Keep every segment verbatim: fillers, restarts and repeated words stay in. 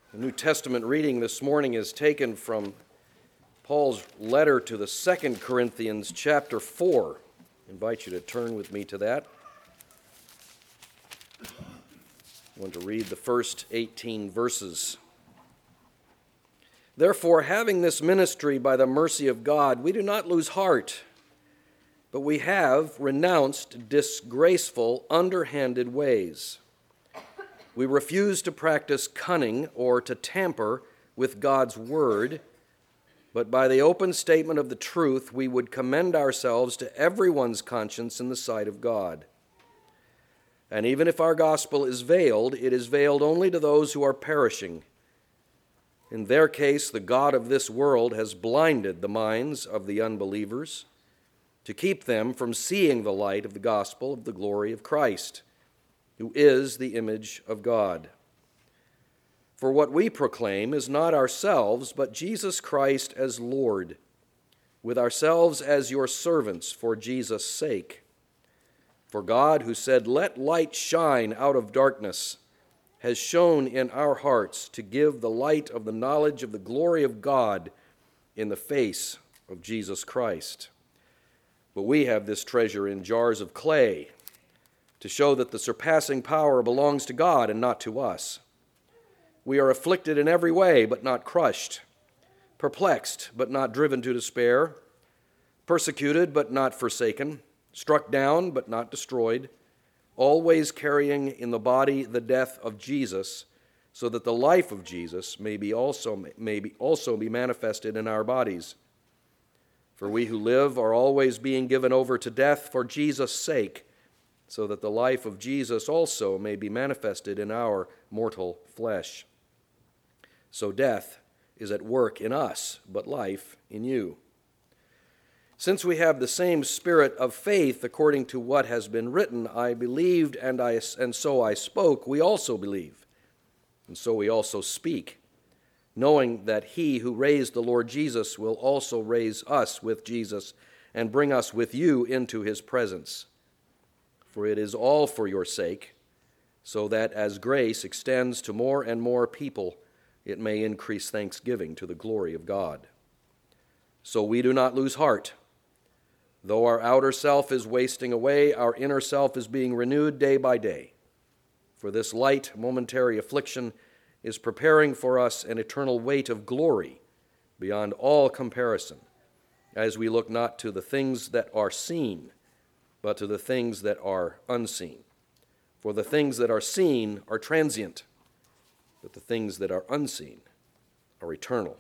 The New Testament reading this morning is taken from Paul's letter to the Second Corinthians chapter four. I invite you to turn with me to that. I want to read the first eighteen verses. Therefore, having this ministry by the mercy of God, we do not lose heart, but we have renounced disgraceful, underhanded ways. We refuse to practice cunning or to tamper with God's word, but by the open statement of the truth, we would commend ourselves to everyone's conscience in the sight of God. And even if our gospel is veiled, it is veiled only to those who are perishing. In their case, the God of this world has blinded the minds of the unbelievers to keep them from seeing the light of the gospel of the glory of Christ, who is the image of God. For what we proclaim is not ourselves, but Jesus Christ as Lord, with ourselves as your servants for Jesus' sake. For God, who said, "Let light shine out of darkness," has shone in our hearts to give the light of the knowledge of the glory of God in the face of Jesus Christ. But we have this treasure in jars of clay, to show that the surpassing power belongs to God and not to us. We are afflicted in every way, but not crushed, perplexed, but not driven to despair, persecuted, but not forsaken, struck down, but not destroyed, always carrying in the body the death of Jesus, so that the life of Jesus may be also, may be also be manifested in our bodies. For we who live are always being given over to death for Jesus' sake, so that the life of Jesus also may be manifested in our mortal flesh. So death is at work in us, but life in you. Since we have the same spirit of faith, according to what has been written, I believed and, I, and so I spoke, we also believe, and so we also speak, knowing that he who raised the Lord Jesus will also raise us with Jesus and bring us with you into his presence. For it is all for your sake, so that as grace extends to more and more people, it may increase thanksgiving to the glory of God. So we do not lose heart. Though our outer self is wasting away, our inner self is being renewed day by day. For this light, momentary affliction is preparing for us an eternal weight of glory beyond all comparison, as we look not to the things that are seen, but to the things that are unseen. For the things that are seen are transient, but the things that are unseen are eternal.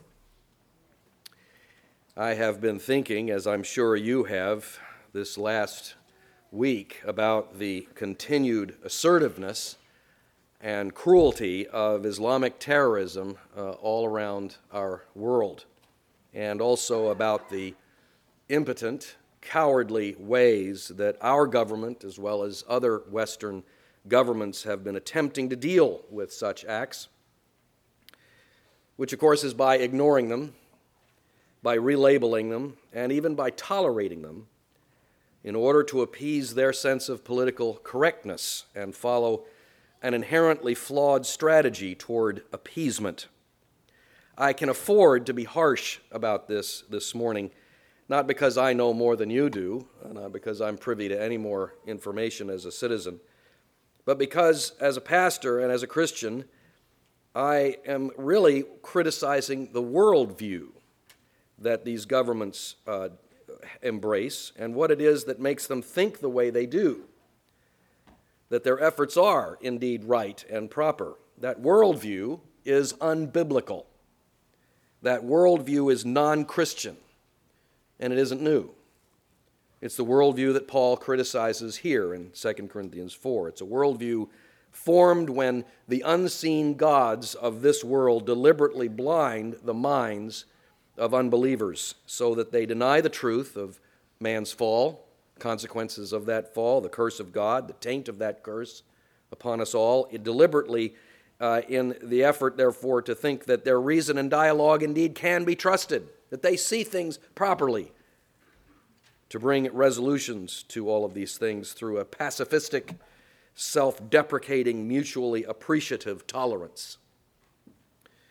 I have been thinking, as I'm sure you have, this last week about the continued assertiveness and cruelty of Islamic terrorism uh, all around our world, and also about the impotent, cowardly ways that our government, as well as other Western governments, have been attempting to deal with such acts, which of course is by ignoring them, by relabeling them, and even by tolerating them in order to appease their sense of political correctness and follow an inherently flawed strategy toward appeasement. I can afford to be harsh about this this morning, not because I know more than you do, not because I'm privy to any more information as a citizen, but because as a pastor and as a Christian, I am really criticizing the worldview that these governments uh, embrace and what it is that makes them think the way they do, that their efforts are indeed right and proper. That worldview is unbiblical. That worldview is non-Christian. And it isn't new. It's the worldview that Paul criticizes here in Second Corinthians four. It's a worldview formed when the unseen gods of this world deliberately blind the minds of unbelievers so that they deny the truth of man's fall, consequences of that fall, the curse of God, the taint of that curse upon us all. It deliberately, uh, in the effort, therefore, to think that their reason and dialogue indeed can be trusted, that they see things properly, to bring resolutions to all of these things through a pacifistic, self-deprecating, mutually appreciative tolerance.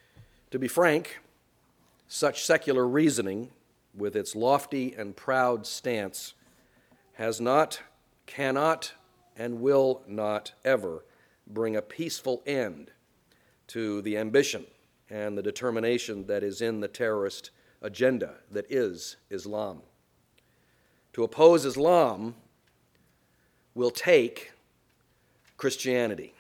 To be frank, such secular reasoning, with its lofty and proud stance, has not, cannot, and will not ever bring a peaceful end to the ambition and the determination that is in the terrorist agenda that is Islam. To oppose Islam will take Christianity.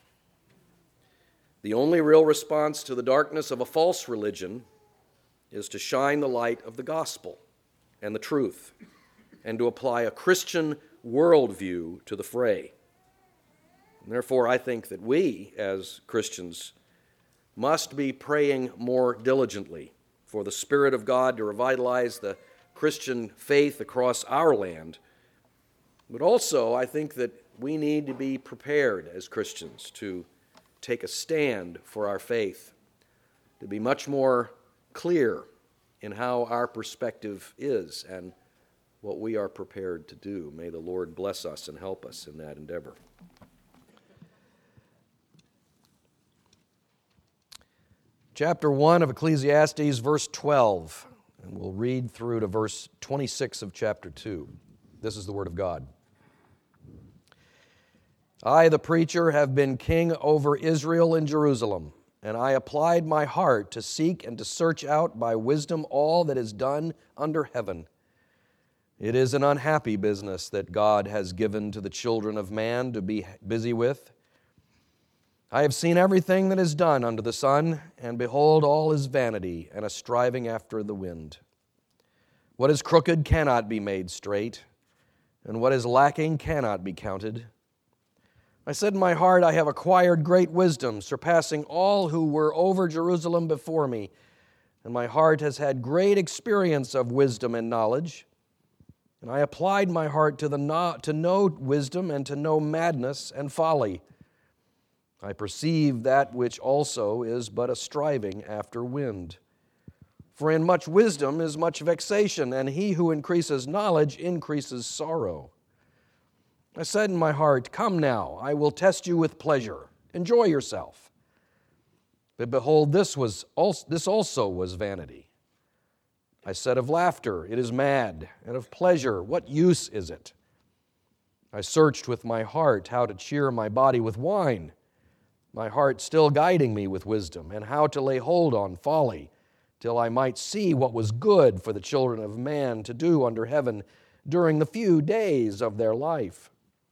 The only real response to the darkness of a false religion is to shine the light of the gospel and the truth, and to apply a Christian worldview to the fray. And therefore, I think that we, as Christians, must be praying more diligently for the Spirit of God to revitalize the Christian faith across our land. But also, I think that we need to be prepared as Christians to take a stand for our faith, to be much more clear in how our perspective is and what we are prepared to do. May the Lord bless us and help us in that endeavor. Chapter one of Ecclesiastes, verse twelve, and we'll read through to verse twenty-six of chapter two. This is the word of God. I, the preacher, have been king over Israel and Jerusalem, and I applied my heart to seek and to search out by wisdom all that is done under heaven. It is an unhappy business that God has given to the children of man to be busy with. I have seen everything that is done under the sun, and behold, all is vanity and a striving after the wind. What is crooked cannot be made straight, and what is lacking cannot be counted. I said in my heart, I have acquired great wisdom, surpassing all who were over Jerusalem before me, and my heart has had great experience of wisdom and knowledge. And I applied my heart to, the no, to know wisdom and to know madness and folly. I perceive that which also is but a striving after wind. For in much wisdom is much vexation, and he who increases knowledge increases sorrow. I said in my heart, come now, I will test you with pleasure. Enjoy yourself. But behold, this was also, this also was vanity. I said of laughter, it is mad, and of pleasure, what use is it? I searched with my heart how to cheer my body with wine, my heart still guiding me with wisdom, and how to lay hold on folly, till I might see what was good for the children of man to do under heaven during the few days of their life.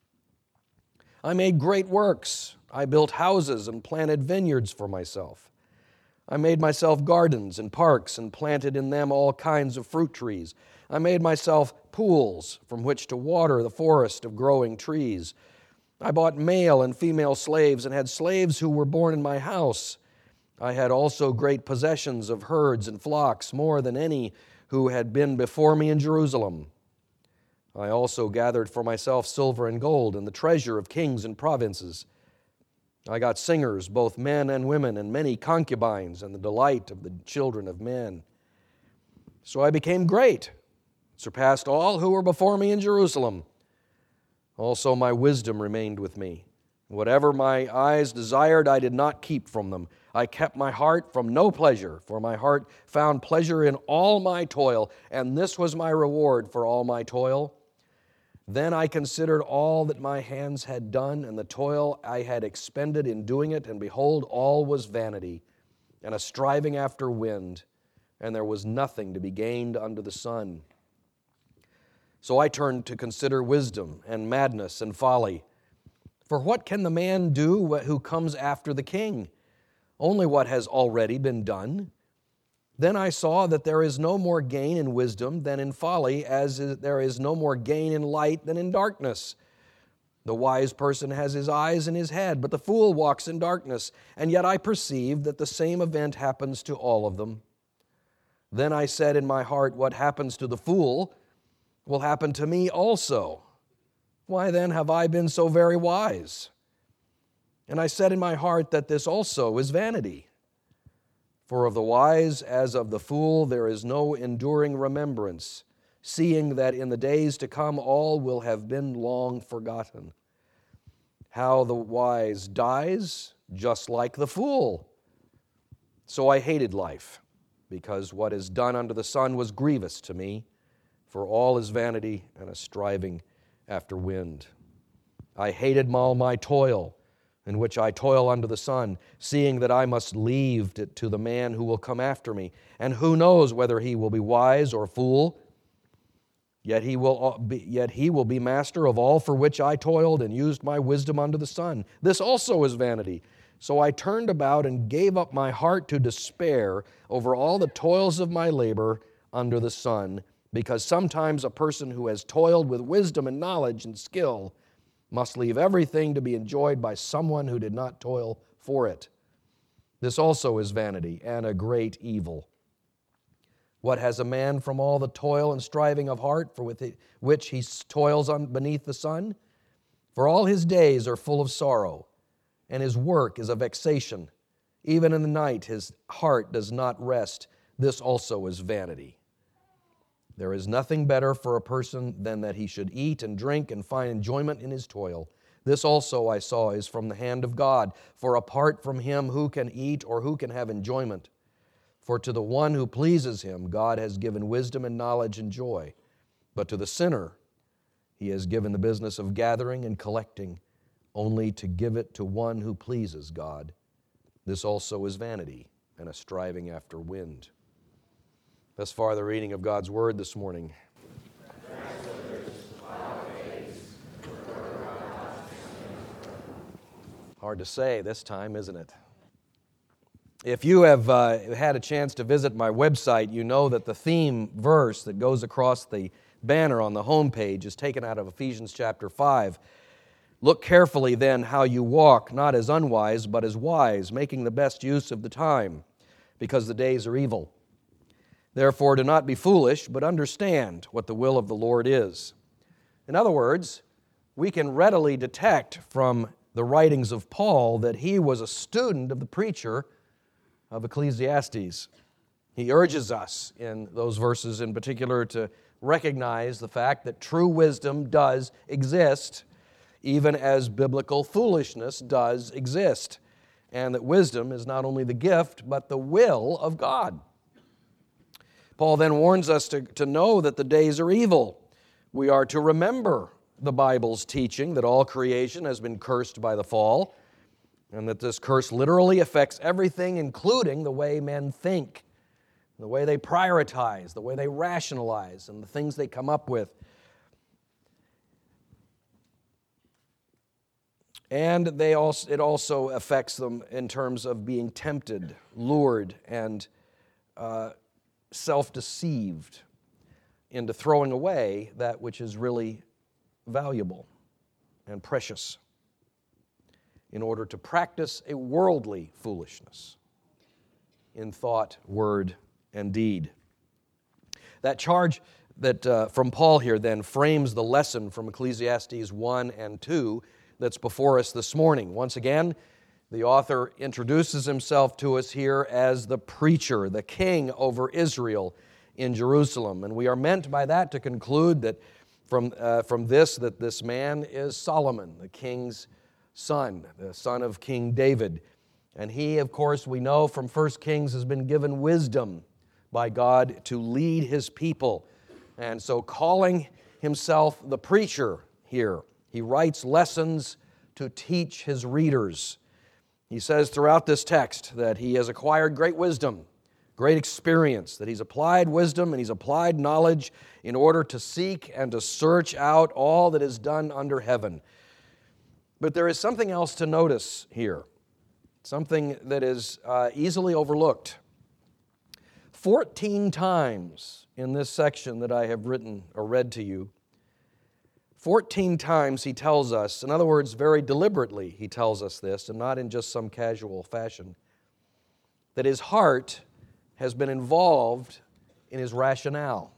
I made great works. I built houses and planted vineyards for myself. I made myself gardens and parks and planted in them all kinds of fruit trees. I made myself pools from which to water the forest of growing trees. I bought male and female slaves and had slaves who were born in my house. I had also great possessions of herds and flocks, more than any who had been before me in Jerusalem. I also gathered for myself silver and gold and the treasure of kings and provinces. I got singers, both men and women, and many concubines, and the delight of the children of men. So I became great, surpassed all who were before me in Jerusalem. Also my wisdom remained with me. Whatever my eyes desired, I did not keep from them. I kept my heart from no pleasure, for my heart found pleasure in all my toil, and this was my reward for all my toil. Then I considered all that my hands had done, and the toil I had expended in doing it, and behold, all was vanity, and a striving after wind, and there was nothing to be gained under the sun. So I turned to consider wisdom, and madness, and folly. For what can the man do who comes after the king? Only what has already been done. Then I saw that there is no more gain in wisdom than in folly, as there is no more gain in light than in darkness. The wise person has his eyes in his head, but the fool walks in darkness. And yet I perceived that the same event happens to all of them. Then I said in my heart, what happens to the fool will happen to me also. Why then have I been so very wise? And I said in my heart that this also is vanity. For of the wise as of the fool there is no enduring remembrance, seeing that in the days to come all will have been long forgotten. How the wise dies, just like the fool. So I hated life, because what is done under the sun was grievous to me, for all is vanity and a striving after wind. I hated all my toil, in which I toil under the sun, seeing that I must leave it to the man who will come after me, and who knows whether he will be wise or fool. Yet he will be, yet he will be master of all for which I toiled and used my wisdom under the sun. This also is vanity. So I turned about and gave up my heart to despair over all the toils of my labor under the sun, because sometimes a person who has toiled with wisdom and knowledge and skill must leave everything to be enjoyed by someone who did not toil for it. This also is vanity and a great evil. What has a man from all the toil and striving of heart for with which he toils on beneath the sun? For all his days are full of sorrow, and his work is a vexation. Even in the night his heart does not rest. This also is vanity. There is nothing better for a person than that he should eat and drink and find enjoyment in his toil. This also I saw is from the hand of God. For apart from him, who can eat or who can have enjoyment? For to the one who pleases him, God has given wisdom and knowledge and joy. But to the sinner, he has given the business of gathering and collecting, only to give it to one who pleases God. This also is vanity and a striving after wind. Thus far, the reading of God's Word this morning. Hard to say this time, isn't it? If you have uh, had a chance to visit my website, you know that the theme verse that goes across the banner on the home page is taken out of Ephesians chapter five. Look carefully then how you walk, not as unwise, but as wise, making the best use of the time, because the days are evil. Therefore, do not be foolish, but understand what the will of the Lord is. In other words, we can readily detect from the writings of Paul that he was a student of the preacher of Ecclesiastes. He urges us in those verses in particular to recognize the fact that true wisdom does exist, even as biblical foolishness does exist, and that wisdom is not only the gift, but the will of God. Paul then warns us to, to know that the days are evil. We are to remember the Bible's teaching that all creation has been cursed by the fall, and that this curse literally affects everything, including the way men think, the way they prioritize, the way they rationalize, and the things they come up with. And they also, it also affects them in terms of being tempted, lured, and uh, self-deceived into throwing away that which is really valuable and precious in order to practice a worldly foolishness in thought, word, and deed. That charge that uh, from Paul here then frames the lesson from Ecclesiastes one and two that's before us this morning. Once again, the author introduces himself to us here as the preacher, the king over Israel in Jerusalem. And we are meant by that to conclude that from, uh, from this, that this man is Solomon, the king's son, the son of King David. And he, of course, we know from First Kings has been given wisdom by God to lead his people. And so calling himself the preacher here, he writes lessons to teach his readers. He says throughout this text that he has acquired great wisdom, great experience, that he's applied wisdom and he's applied knowledge in order to seek and to search out all that is done under heaven. But there is something else to notice here, something that is uh, easily overlooked. Fourteen times in this section that I have written or read to you, Fourteen times he tells us, in other words, very deliberately he tells us this, and not in just some casual fashion, that his heart has been involved in his rationale.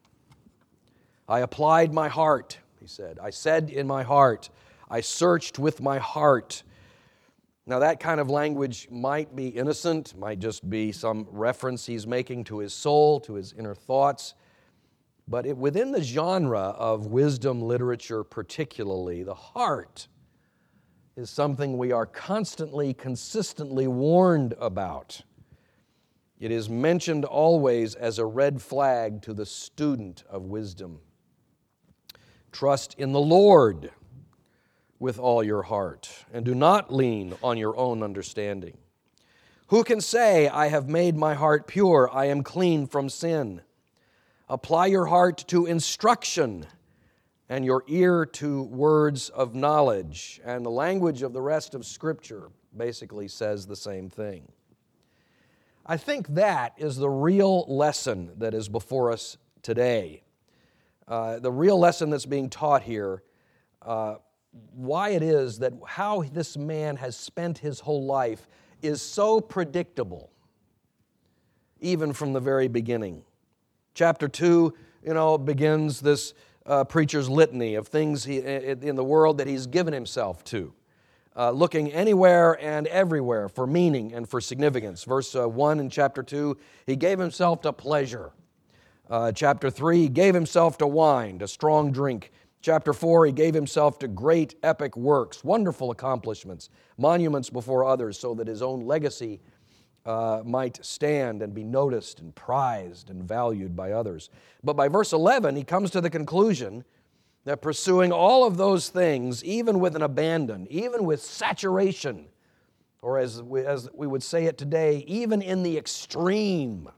I applied my heart, he said. I said in my heart. I searched with my heart. Now that kind of language might be innocent, might just be some reference he's making to his soul, to his inner thoughts. But it, within the genre of wisdom literature particularly, the heart is something we are constantly, consistently warned about. It is mentioned always as a red flag to the student of wisdom. Trust in the Lord with all your heart, and do not lean on your own understanding. Who can say, I have made my heart pure, I am clean from sin? Apply your heart to instruction, and your ear to words of knowledge. And the language of the rest of Scripture basically says the same thing. I think that is the real lesson that is before us today. Uh, the real lesson that's being taught here, uh, why it is that how this man has spent his whole life is so predictable, even from the very beginning. Chapter two, you know, begins this uh, preacher's litany of things he, in the world that he's given himself to, uh, looking anywhere and everywhere for meaning and for significance. Verse uh, one in chapter two, he gave himself to pleasure. Uh, chapter three, he gave himself to wine, to strong drink. Chapter four, he gave himself to great epic works, wonderful accomplishments, monuments before others, so that his own legacy uh, might stand and be noticed and prized and valued by others. But by verse eleven, he comes to the conclusion that pursuing all of those things, even with an abandon, even with saturation, or as we, as we would say it today, even in the extreme,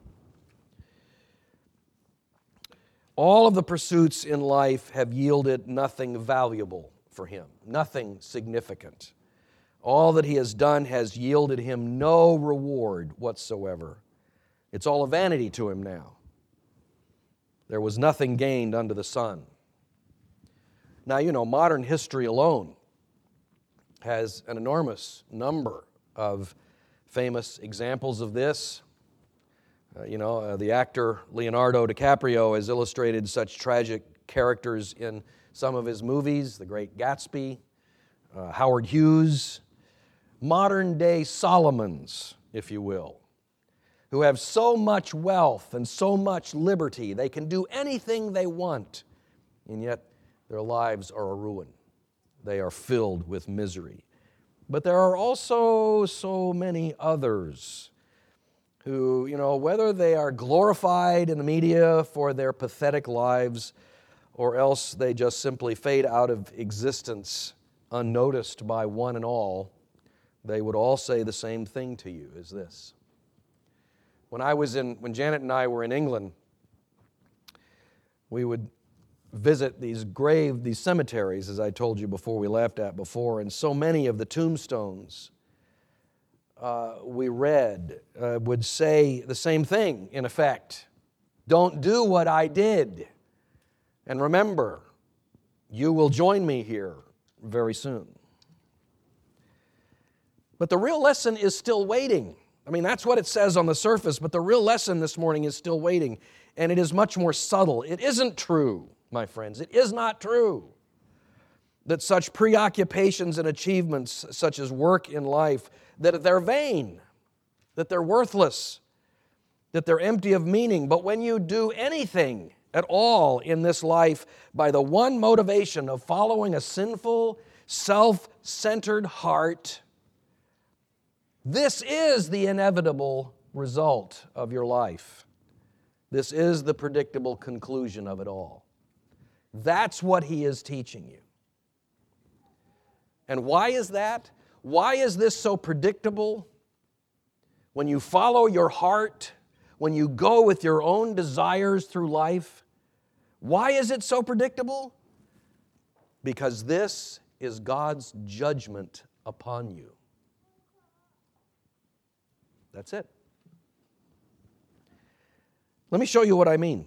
all of the pursuits in life have yielded nothing valuable for him, nothing significant. All that he has done has yielded him no reward whatsoever. It's all a vanity to him now. There was nothing gained under the sun. Now, you know, modern history alone has an enormous number of famous examples of this. Uh, you know, uh, the actor Leonardo DiCaprio has illustrated such tragic characters in some of his movies, The Great Gatsby, uh, Howard Hughes, modern-day Solomons, if you will, who have so much wealth and so much liberty, they can do anything they want, and yet their lives are a ruin. They are filled with misery. But there are also so many others who, you know, whether they are glorified in the media for their pathetic lives or else they just simply fade out of existence unnoticed by one and all, they would all say the same thing to you as this. When I was in, when Janet and I were in England, we would visit these grave, these cemeteries, as I told you before, we laughed at before, and so many of the tombstones uh, we read uh, would say the same thing, in effect. Don't do what I did. And remember, you will join me here very soon. But the real lesson is still waiting. I mean, that's what it says on the surface, but the real lesson this morning is still waiting, and it is much more subtle. It isn't true, my friends. It is not true that such preoccupations and achievements, such as work in life, that they're vain, that they're worthless, that they're empty of meaning. But when you do anything at all in this life by the one motivation of following a sinful, self-centered heart, this is the inevitable result of your life. This is the predictable conclusion of it all. That's what he is teaching you. And why is that? Why is this so predictable? When you follow your heart, when you go with your own desires through life, why is it so predictable? Because this is God's judgment upon you. That's it. Let me show you what I mean.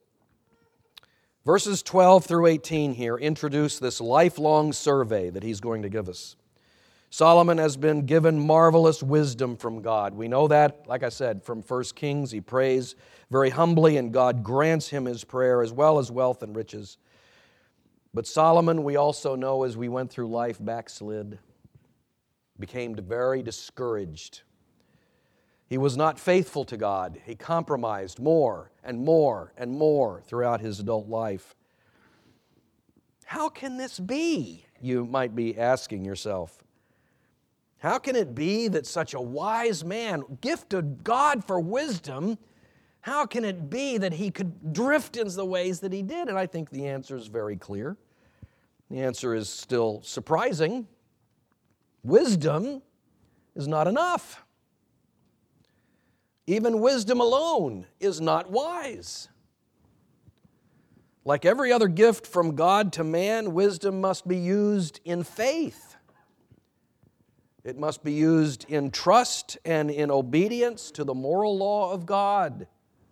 Verses twelve through eighteen here introduce this lifelong survey that he's going to give us. Solomon has been given marvelous wisdom from God. We know that, like I said, from First Kings. He prays very humbly, and God grants him his prayer as well as wealth and riches. But Solomon, we also know, as we went through life, backslid, became very discouraged. He was not faithful to God. He compromised more and more and more throughout his adult life. How can this be? You might be asking yourself. How can it be that such a wise man, gifted God for wisdom, how can it be that he could drift into the ways that he did? And I think the answer is very clear. The answer is still surprising. Wisdom is not enough. Even wisdom alone is not wise. Like every other gift from God to man, wisdom must be used in faith. It must be used in trust and in obedience to the moral law of God.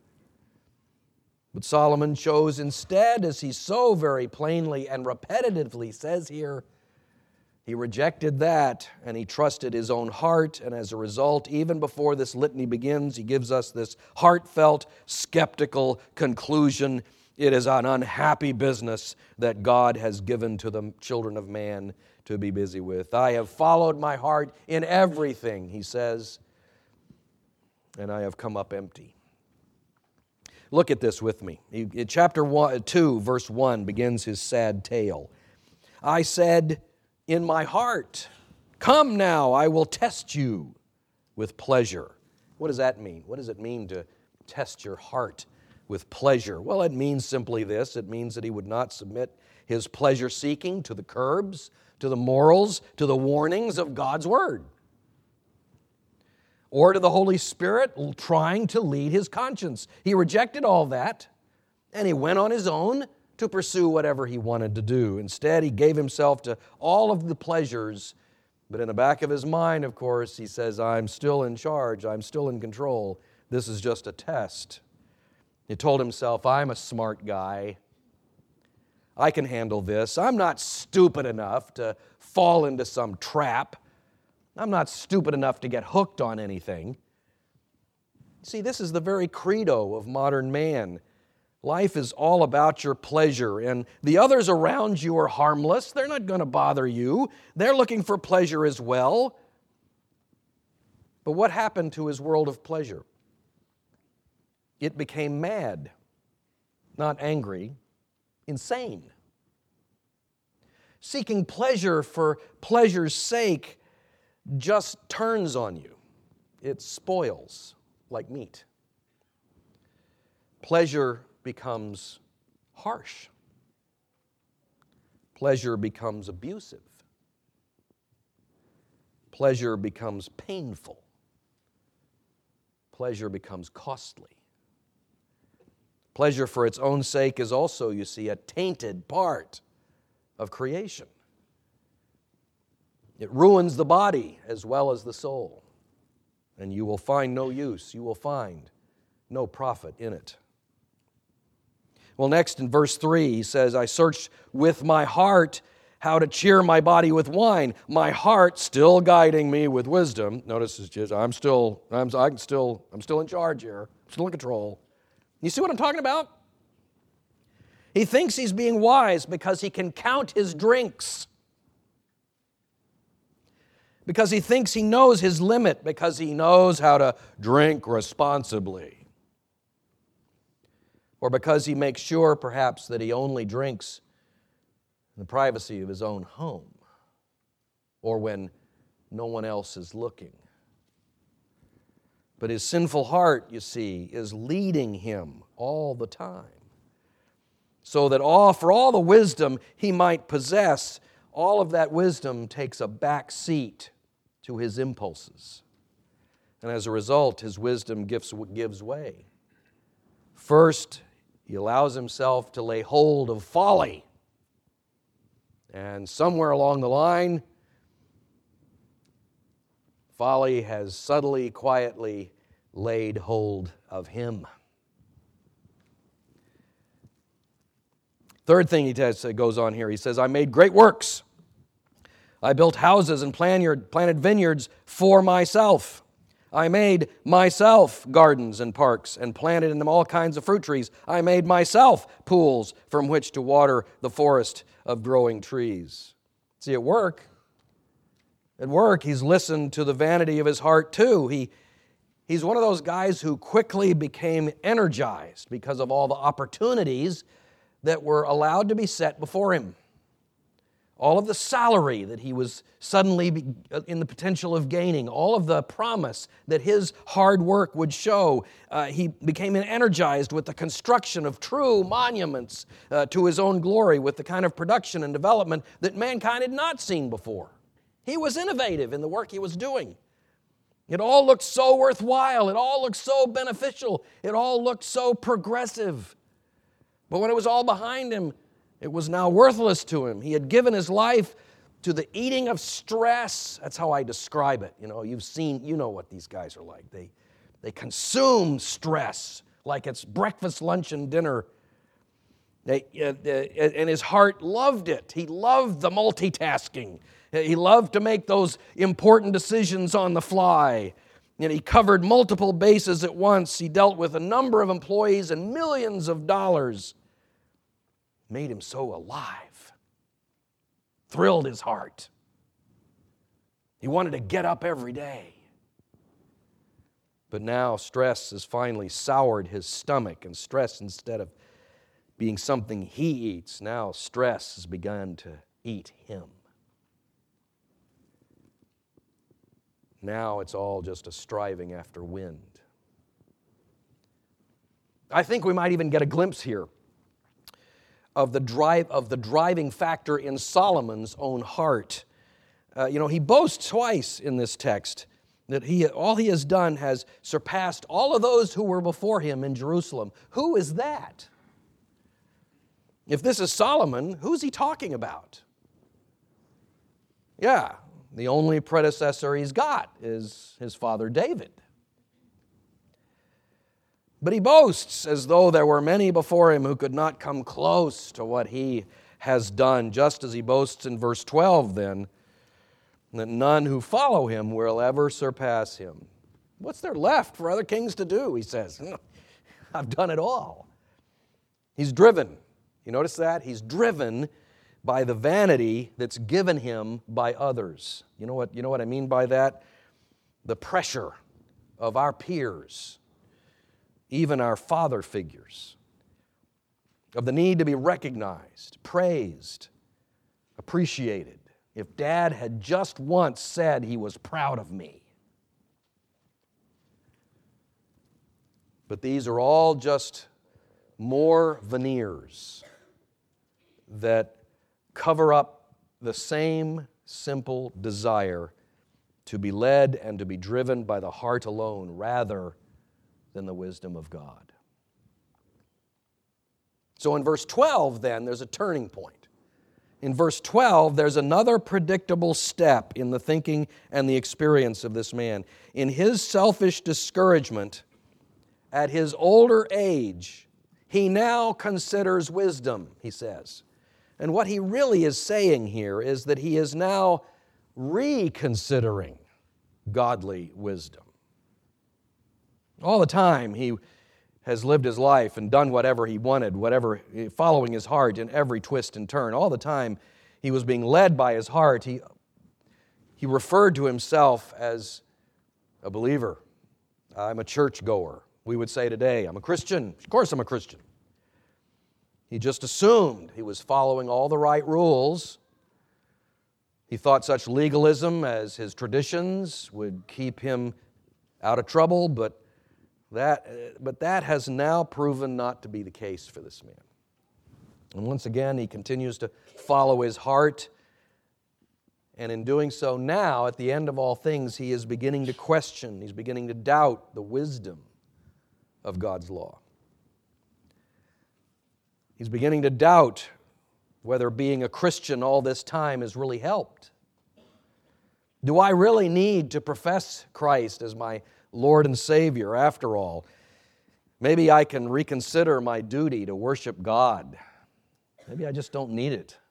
But Solomon chose instead, as he so very plainly and repetitively says here, he rejected that and he trusted his own heart, and as a result, even before this litany begins, he gives us this heartfelt, skeptical conclusion. It is an unhappy business that God has given to the children of man to be busy with. I have followed my heart in everything, he says, and I have come up empty. Look at this with me. In chapter one, two, verse one begins his sad tale. I said in my heart, come now, I will test you with pleasure. What does that mean? What does it mean to test your heart with pleasure? Well, it means simply this. It means that he would not submit his pleasure-seeking to the curbs, to the morals, to the warnings of God's Word, or to the Holy Spirit trying to lead his conscience. He rejected all that, and he went on his own to pursue whatever he wanted to do. Instead, he gave himself to all of the pleasures, but in the back of his mind, of course, he says, I'm still in charge, I'm still in control. This is just a test. He told himself, I'm a smart guy. I can handle this. I'm not stupid enough to fall into some trap. I'm not stupid enough to get hooked on anything. See, this is the very credo of modern man. Life is all about your pleasure, and the others around you are harmless. They're not going to bother you. They're looking for pleasure as well. But what happened to his world of pleasure? It became mad, not angry, insane. Seeking pleasure for pleasure's sake just turns on you. It spoils like meat. Pleasure becomes harsh. Pleasure becomes abusive. Pleasure becomes painful. Pleasure becomes costly. Pleasure for its own sake is also, you see, a tainted part of creation. It ruins the body as well as the soul, and you will find no use, you will find no profit in it. Well, next in verse three, he says, I searched with my heart how to cheer my body with wine. My heart still guiding me with wisdom. Notice it's just, I'm still, I'm, I'm still, I'm still in charge here. I'm still in control. You see what I'm talking about? He thinks he's being wise because he can count his drinks. Because he thinks he knows his limit, because he knows how to drink responsibly. Or because he makes sure, perhaps, that he only drinks in the privacy of his own home, or when no one else is looking. But his sinful heart, you see, is leading him all the time, so that all, for all the wisdom he might possess, all of that wisdom takes a back seat to his impulses. And as a result, his wisdom gives, gives way. First, he allows himself to lay hold of folly. And somewhere along the line, folly has subtly, quietly laid hold of him. Third thing he does, goes on here, he says, I made great works. I built houses and planted vineyards for myself. I made myself gardens and parks and planted in them all kinds of fruit trees. I made myself pools from which to water the forest of growing trees. See, at work, at work, he's listened to the vanity of his heart too. He, he's one of those guys who quickly became energized because of all the opportunities that were allowed to be set before him. all of the salary that he was suddenly in the potential of gaining, all of the promise that his hard work would show. Uh, he became energized with the construction of true monuments uh, to his own glory, with the kind of production and development that mankind had not seen before. He was innovative in the work he was doing. It all looked so worthwhile. It all looked so beneficial. It all looked so progressive. But when it was all behind him, it was now worthless to him. He had given his life to the eating of stress. That's how I describe it. You know, you've seen, you know what these guys are like. They, they consume stress like it's breakfast, lunch, and dinner. They, uh, uh, and his heart loved it. He loved the multitasking. He loved to make those important decisions on the fly. And he covered multiple bases at once. He dealt with a number of employees and millions of dollars. Made him so alive, thrilled his heart. He wanted to get up every day. But now stress has finally soured his stomach, and stress, instead of being something he eats, now stress has begun to eat him. Now it's all just a striving after wind. I think we might even get a glimpse here of the drive of the driving factor in Solomon's own heart. Uh, you know, he boasts twice in this text that he all he has done has surpassed all of those who were before him in Jerusalem. Who is that? If this is Solomon, who's he talking about? Yeah, the only predecessor he's got is his father David. But he boasts as though there were many before him who could not come close to what he has done, just as he boasts in verse twelve then, that none who follow him will ever surpass him. What's there left for other kings to do, he says. I've done it all. He's driven. You notice that? He's driven by the vanity that's given him by others. You know what, you know what I mean by that? The pressure of our peers, even our father figures, of the need to be recognized, praised, appreciated. If Dad had just once said he was proud of me. But these are all just more veneers that cover up the same simple desire to be led and to be driven by the heart alone rather than the wisdom of God. So in verse twelve, then, there's a turning point. In verse twelve, there's another predictable step in the thinking and the experience of this man. In his selfish discouragement, at his older age, he now considers wisdom, he says. And what he really is saying here is that he is now reconsidering godly wisdom. All the time he has lived his life and done whatever he wanted, whatever, following his heart in every twist and turn. All the time he was being led by his heart. He, he referred to himself as a believer. I'm a churchgoer. We would say today, I'm a Christian. Of course I'm a Christian. He just assumed he was following all the right rules. He thought such legalism as his traditions would keep him out of trouble, but that, but that has now proven not to be the case for this man. And once again, he continues to follow his heart, and in doing so now, at the end of all things, he is beginning to question, he's beginning to doubt the wisdom of God's law. He's beginning to doubt whether being a Christian all this time has really helped. Do I really need to profess Christ as my Lord and Savior after all? Maybe I can reconsider my duty to worship God. Maybe I just don't need it.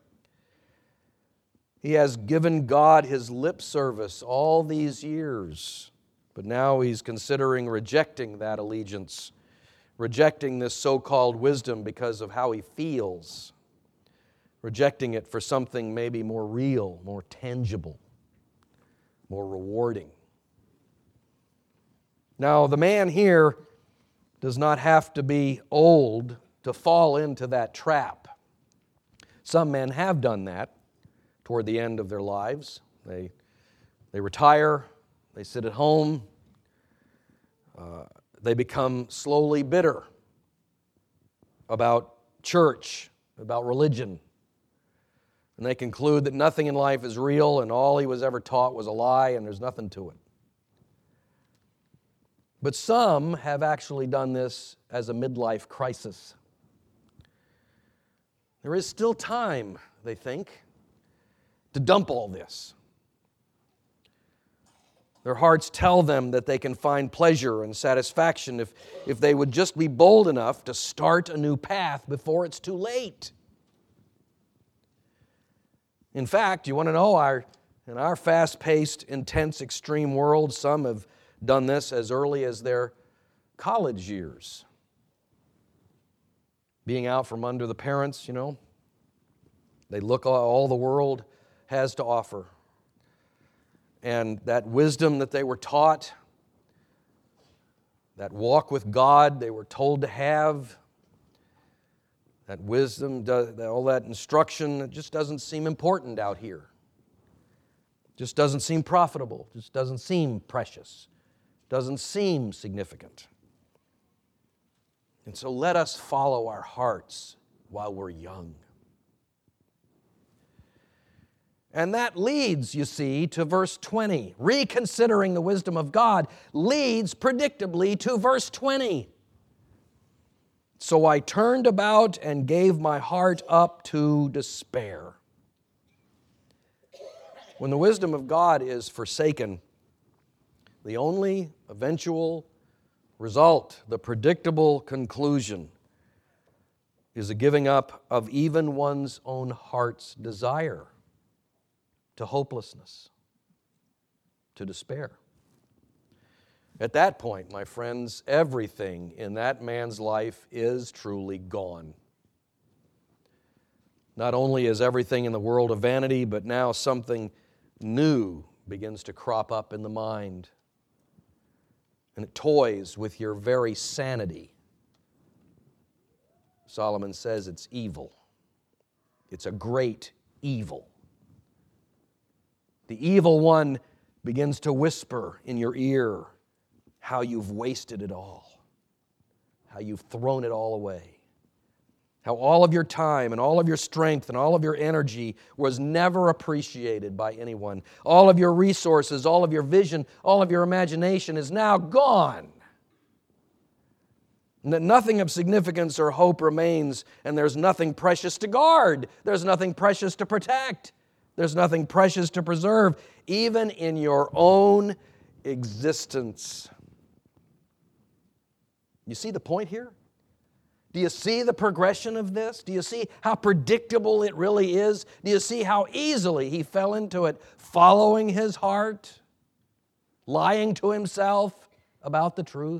He has given God his lip service all these years, but now he's considering rejecting that allegiance, rejecting this so-called wisdom because of how he feels, rejecting it for something maybe more real, more tangible, more rewarding. Now, the man here does not have to be old to fall into that trap. Some men have done that. toward the end of their lives. They, they retire, they sit at home, uh, they become slowly bitter about church, about religion. And they conclude that nothing in life is real and all he was ever taught was a lie and there's nothing to it. But some have actually done this as a midlife crisis. There is still time, they think, to dump all this. Their hearts tell them that they can find pleasure and satisfaction if, if they would just be bold enough to start a new path before it's too late. In fact, you want to know, our, in our fast-paced, intense, extreme world, some have done this as early as their college years. Being out from under the parents, you know, they look at all the world has to offer. And that wisdom that they were taught, that walk with God they were told to have, that wisdom, all that instruction, it just doesn't seem important out here. Just doesn't seem profitable. Just doesn't seem precious. Doesn't seem significant. And so let us follow our hearts while we're young. And that leads, you see, to verse twenty. Reconsidering the wisdom of God leads predictably to verse twenty. So I turned about and gave my heart up to despair. When the wisdom of God is forsaken, the only eventual result, the predictable conclusion, is a giving up of even one's own heart's desire to hopelessness, to despair. At that point, my friends, everything in that man's life is truly gone. Not only is everything in the world a vanity, but now something new begins to crop up in the mind. And it toys with your very sanity. Solomon says it's evil. It's a great evil. The evil one begins to whisper in your ear how you've wasted it all, how you've thrown it all away, how all of your time and all of your strength and all of your energy was never appreciated by anyone. All of your resources, all of your vision, all of your imagination is now gone. And that nothing of significance or hope remains, and there's nothing precious to guard. There's nothing precious to protect. There's nothing precious to preserve, even in your own existence. You see the point here? Do you see the progression of this? Do you see how predictable it really is? Do you see how easily he fell into it, following his heart, lying to himself about the truth?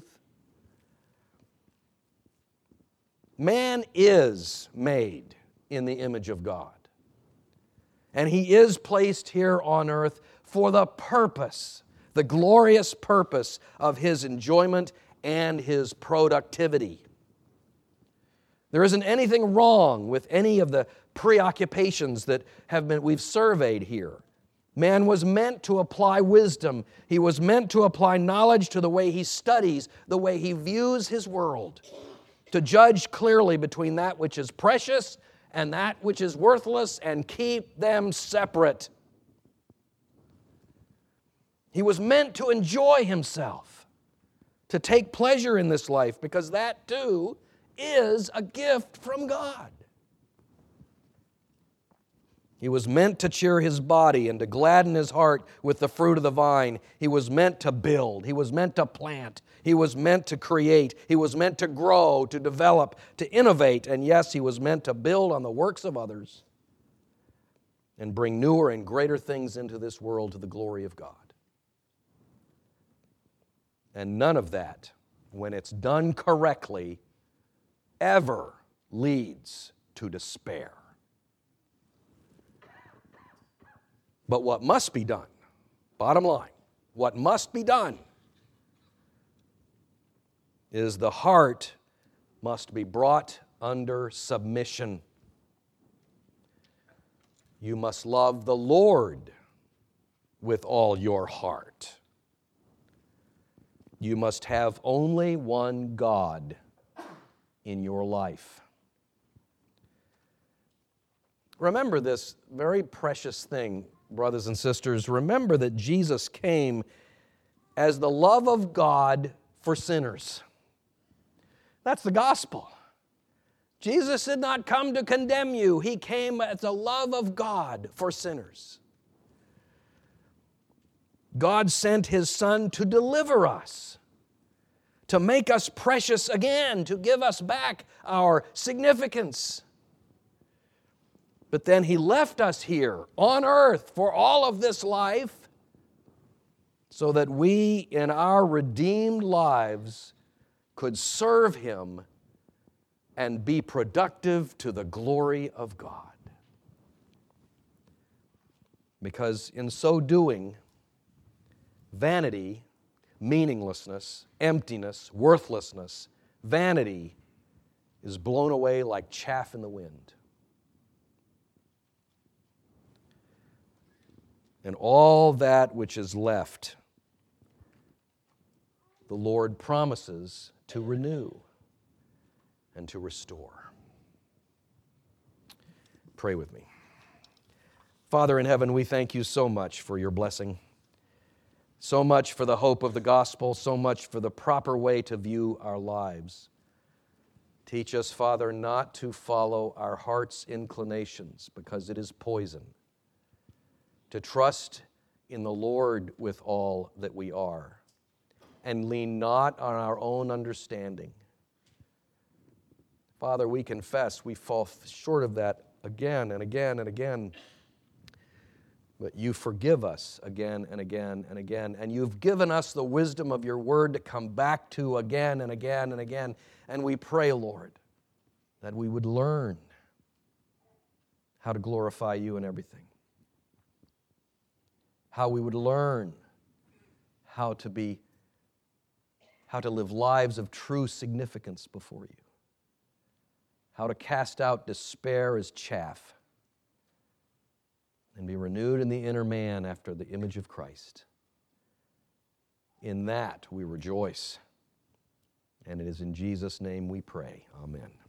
Man is made in the image of God. And he is placed here on earth for the purpose, the glorious purpose of his enjoyment and his productivity. There isn't anything wrong with any of the preoccupations that have been we've surveyed here. Man was meant to apply wisdom. He was meant to apply knowledge to the way he studies, the way he views his world, to judge clearly between that which is precious and that which is worthless and keep them separate. He was meant to enjoy himself, to take pleasure in this life, because that too is a gift from God. He was meant to cheer his body and to gladden his heart with the fruit of the vine. He was meant to build. He was meant to plant. He was meant to create. He was meant to grow, to develop, to innovate. And yes, he was meant to build on the works of others and bring newer and greater things into this world to the glory of God. And none of that, when it's done correctly, ever leads to despair. But what must be done, bottom line, what must be done is the heart must be brought under submission. You must love the Lord with all your heart. You must have only one God in your life. Remember this very precious thing, brothers and sisters. Remember that Jesus came as the love of God for sinners. That's the gospel. Jesus did not come to condemn you. He came as the love of God for sinners. God sent His Son to deliver us, to make us precious again, to give us back our significance. But then He left us here on earth for all of this life so that we in our redeemed lives could serve Him and be productive to the glory of God. Because in so doing, vanity, meaninglessness, emptiness, worthlessness, vanity is blown away like chaff in the wind. And all that which is left, the Lord promises to renew and to restore. Pray with me. Father in heaven, we thank You so much for Your blessing, so much for the hope of the gospel, so much for the proper way to view our lives. Teach us, Father, not to follow our heart's inclinations because it is poison, to trust in the Lord with all that we are, and lean not on our own understanding. Father, we confess we fall short of that again and again and again. But You forgive us again and again and again. And You've given us the wisdom of Your word to come back to again and again and again. And we pray, Lord, that we would learn how to glorify You in everything. How we would learn how to be, how to live lives of true significance before You. How to cast out despair as chaff and be renewed in the inner man after the image of Christ. In that we rejoice. And it is in Jesus' name we pray. Amen.